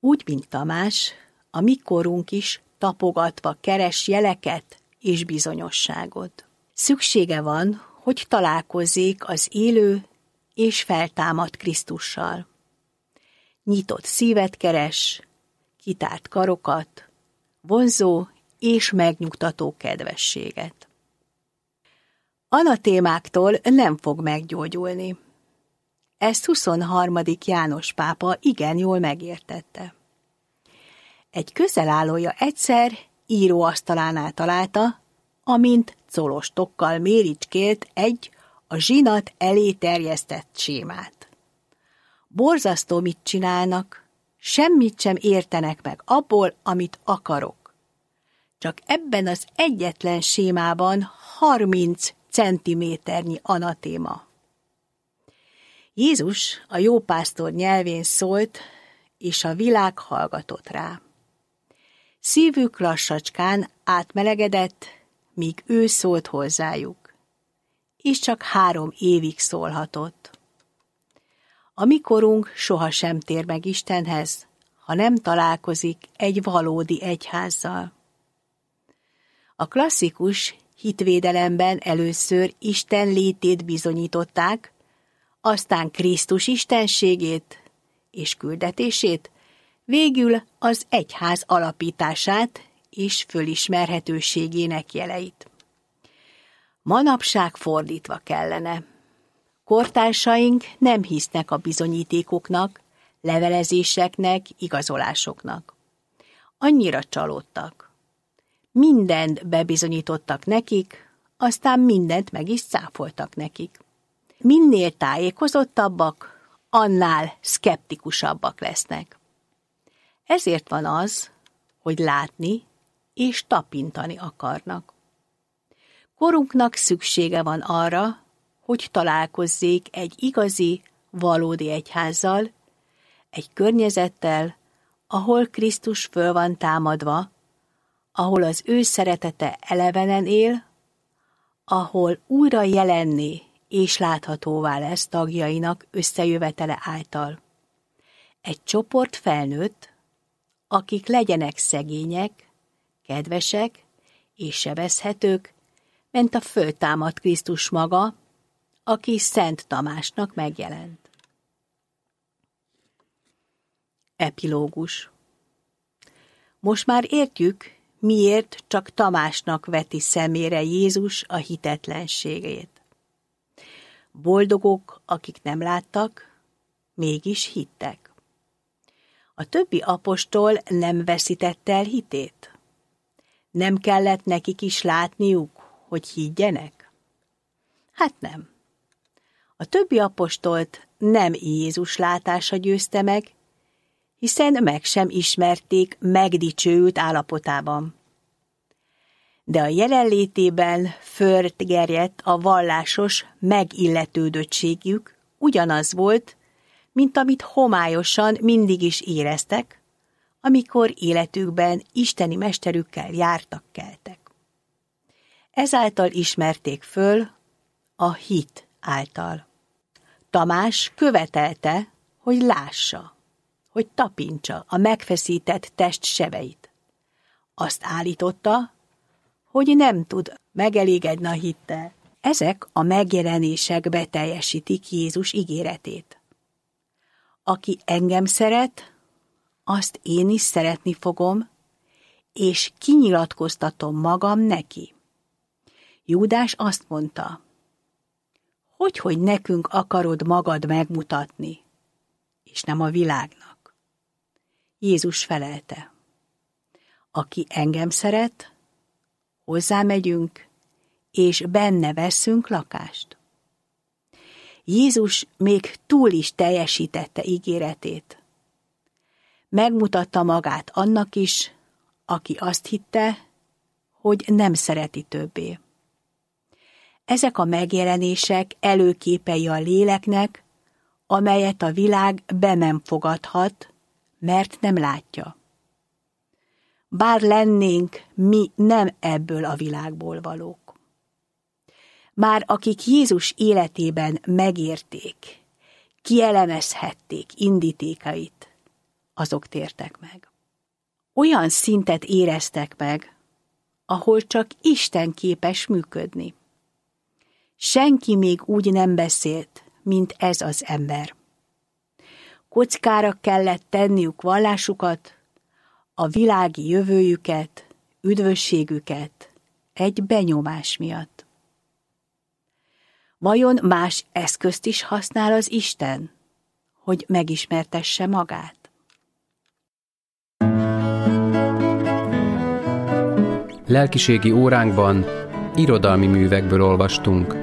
Úgy, mint Tamás, a mi korunk is tapogatva keres jeleket és bizonyosságot. Szüksége van, hogy találkozzék az élő és feltámadt Krisztussal. Nyitott szívet keres, kitárt karokat, vonzó és megnyugtató kedvességet. Anatémáktól nem fog meggyógyulni. Ezt 23. János pápa igen jól megértette. Egy közelállója egyszer íróasztalánál találta, amint colostokkal méricskélt egy a zsinat elé terjesztett sémát. Borzasztó, mit csinálnak, semmit sem értenek meg abból, amit akarok. Csak ebben az egyetlen sémában 30 centiméternyi anatéma. Jézus a jópásztor nyelvén szólt, és a világ hallgatott rá. Szívük lassacskán átmelegedett, míg ő szólt hozzájuk, és csak 3 évig szólhatott. A mi korunk sohasem tér meg Istenhez, ha nem találkozik egy valódi egyházzal. A klasszikus hitvédelemben először Isten létét bizonyították, aztán Krisztus istenségét és küldetését, végül az egyház alapítását és fölismerhetőségének jeleit. Manapság fordítva kellene. Kortársaink nem hisznek a bizonyítékoknak, levelezéseknek, igazolásoknak. Annyira csalódtak. Mindent bebizonyítottak nekik, aztán mindent meg is cáfoltak nekik. Minél tájékozottabbak, annál szkeptikusabbak lesznek. Ezért van az, hogy látni és tapintani akarnak. Korunknak szüksége van arra, hogy találkozzék egy igazi, valódi egyházzal, egy környezettel, ahol Krisztus föl van támadva, ahol az ő szeretete elevenen él, ahol újra jelenné és láthatóvá lesz tagjainak összejövetele által. Egy csoport felnőtt, akik legyenek szegények, kedvesek és sebezhetők, mint a föltámadt Krisztus maga, aki Szent Tamásnak megjelent. Epilógus. Most már értjük, miért csak Tamásnak veti szemére Jézus a hitetlenségét. Boldogok, akik nem láttak, mégis hittek. A többi apostol nem veszítette el hitét? Nem kellett nekik is látniuk, hogy higgyenek? Hát nem. A többi apostolt nem Jézus látása győzte meg, hiszen meg sem ismerték megdicsőült állapotában. De a jelenlétében fölgerjedt a vallásos megilletődöttségük ugyanaz volt, mint amit homályosan mindig is éreztek, amikor életükben isteni mesterükkel jártak-keltek. Ezáltal ismerték föl a hit által. Tamás követelte, hogy lássa, hogy tapintsa a megfeszített test sebeit. Azt állította, hogy nem tud megelégedni a hittel. Ezek a megjelenések beteljesítik Jézus ígéretét. Aki engem szeret, azt én is szeretni fogom, és kinyilatkoztatom magam neki. Júdás azt mondta, hogy nekünk akarod magad megmutatni, és nem a világnak. Jézus felelte, aki engem szeret, hozzá megyünk, és benne veszünk lakást. Jézus még túl is teljesítette ígéretét. Megmutatta magát annak is, aki azt hitte, hogy nem szereti többé. Ezek a megjelenések előképei a léleknek, amelyet a világ be nem fogadhat, mert nem látja. Bár lennénk mi nem ebből a világból valók. Már akik Jézus életében megérték, kielemezhették indítékait, azok tértek meg. Olyan szintet éreztek meg, ahol csak Isten képes működni. Senki még úgy nem beszélt, mint ez az ember. Kockára kellett tenniük vallásukat, a világi jövőjüket, üdvösségüket egy benyomás miatt. Vajon más eszközt is használ az Isten, hogy megismertesse magát? Lelkiségi óránkban irodalmi művekből olvastunk.